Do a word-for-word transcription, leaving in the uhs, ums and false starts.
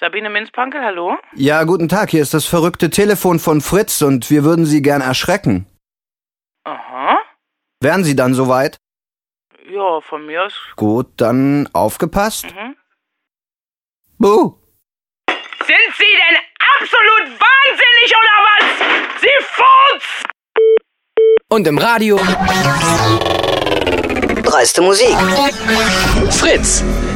Sabine Minzpankel, hallo? Ja, guten Tag, hier ist das verrückte Telefon von Fritz und wir würden Sie gern erschrecken. Aha. Wären Sie dann soweit? Ja, von mir aus. Gut, dann aufgepasst. Mhm. Buh! Sind Sie denn absolut wahnsinnig oder was? Sie Furz! Und im Radio Dreiste Musik. Fritz.